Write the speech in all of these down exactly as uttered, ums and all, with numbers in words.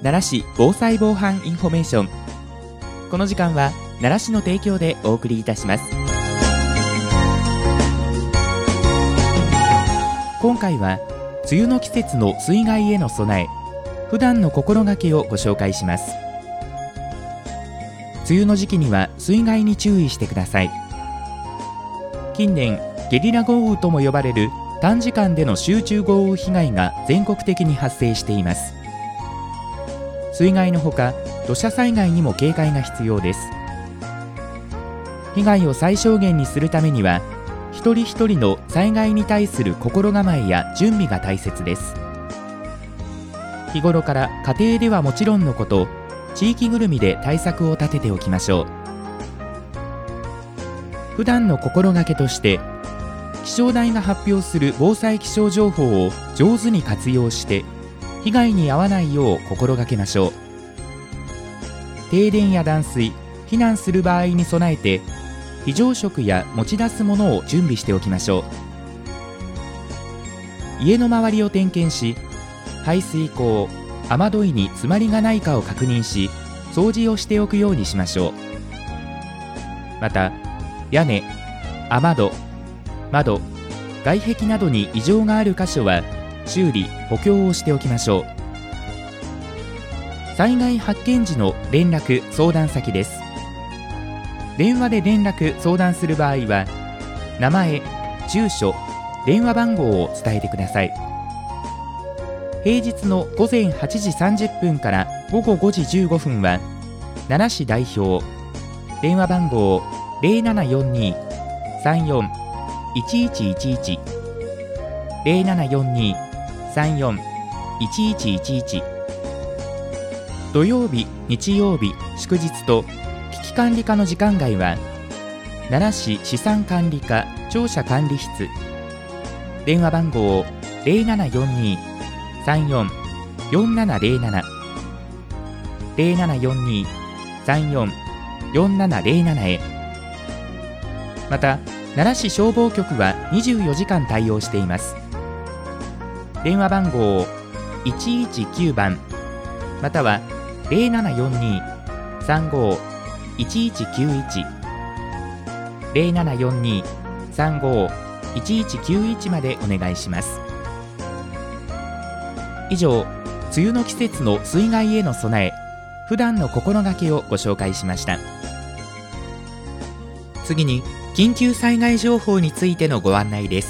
奈良市防災防犯インフォメーション。この時間は奈良市の提供でお送りいたします。今回は梅雨の季節の水害への備え、普段の心がけをご紹介します。梅雨の時期には水害に注意してください。近年ゲリラ豪雨とも呼ばれる短時間での集中豪雨被害が全国的に発生しています。水害のほか土砂災害にも警戒が必要です。被害を最小限にするためには、一人一人の災害に対する心構えや準備が大切です。日頃から家庭ではもちろんのこと、地域ぐるみで対策を立てておきましょう。普段の心がけとして、気象台が発表する防災気象情報を上手に活用して被害に遭わないよう心がけましょう。停電や断水、避難する場合に備えて非常食や持ち出すものを準備しておきましょう。家の周りを点検し、排水溝、雨どいに詰まりがないかを確認し、掃除をしておくようにしましょう。また屋根、雨戸、窓、外壁などに異常がある箇所は修理・補強をしておきましょう。災害発見時の連絡・相談先です。電話で連絡・相談する場合は、名前、住所、電話番号を伝えてください。平日の午前はちじさんじゅっぷんから午後ごじじゅうごふんは奈良市代表、電話番号 ゼロななよんに さんよん いちいちいちいち ゼロななよんに さんよん いちいちいちいち。土曜日、日曜日、祝日と危機管理課の時間外は奈良市資産管理課庁舎管理室、電話番号 ゼロななよんに さんよん よんななゼロなな ゼロななよんに さんよん よんななゼロなな へ。また奈良市消防局はにじゅうよじかん対応しています。電話番号いちいちきゅうばんまたはゼロななよんに さんご いちいちきゅういち ゼロななよんに さんご いちいちきゅういちまでお願いします。以上、梅雨の季節の水害への備え、普段の心がけをご紹介しました。次に緊急災害情報についてのご案内です。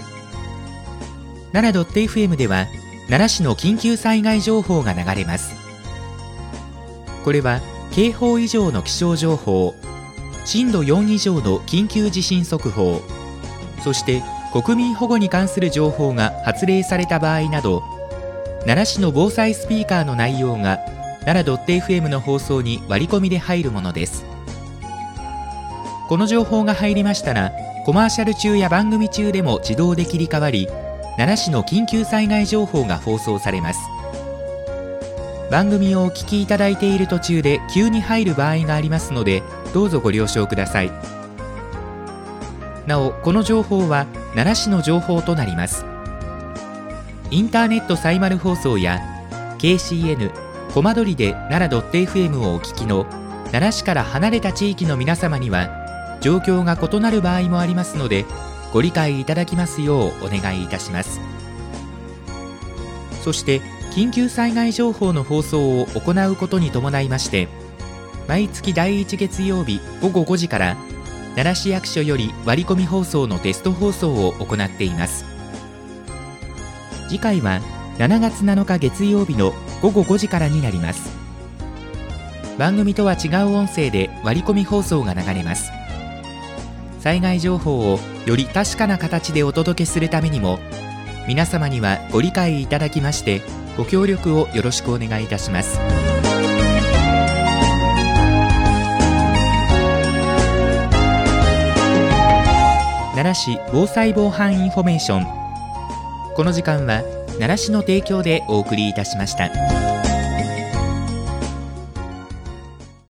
奈良 .fm では奈良市の緊急災害情報が流れます。これは警報以上の気象情報、震度よん以上の緊急地震速報、そして国民保護に関する情報が発令された場合など、奈良市の防災スピーカーの内容が奈良 .fm の放送に割り込みで入るものです。この情報が入りましたら、コマーシャル中や番組中でも自動で切り替わり、奈良市の緊急災害情報が放送されます。番組をお聞きいただいている途中で急に入る場合がありますので、どうぞご了承ください。なお、この情報は奈良市の情報となります。インターネットサイマル放送や ケーシーエヌ コマ撮りで奈良 .fm をお聞きの奈良市から離れた地域の皆様には、状況が異なる場合もありますので、ご理解いただきますようお願いいたします。そして緊急災害情報の放送を行うことに伴いまして、毎月だいいち月曜日ごごごじから奈良市役所より割り込み放送のテスト放送を行っています。次回はしちがつなのか月曜日のごごごじからになります。番組とは違う音声で割り込み放送が流れます。災害情報をより確かな形でお届けするためにも、皆様にはご理解いただきましてご協力をよろしくお願いいたします。奈良市防災防犯インフォメーション。この時間は奈良市の提供でお送りいたしました。